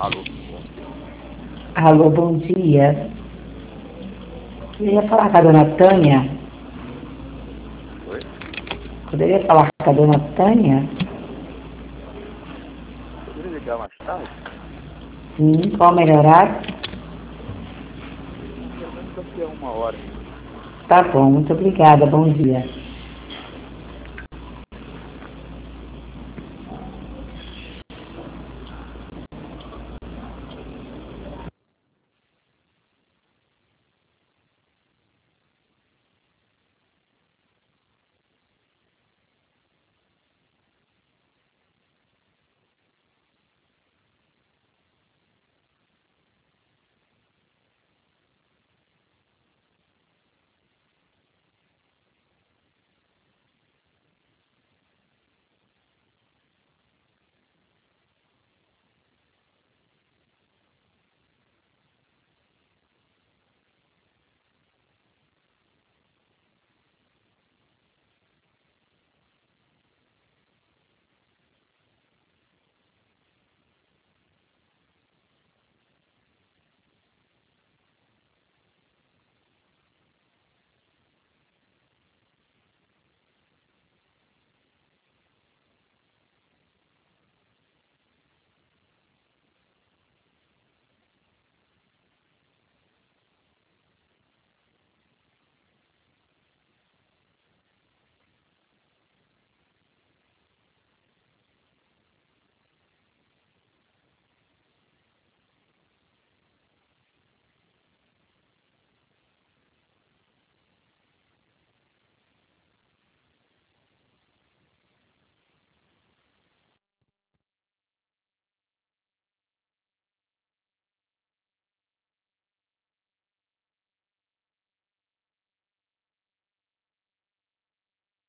Alô, bom dia. Alô, bom dia. Queria falar com a dona Tânia. Oi? Poderia falar com a dona Tânia? Poderia ligar mais tarde? Sim, qual o melhor horário? Mais ou menos daqui a 1 hora. Tá bom, muito obrigada, bom dia.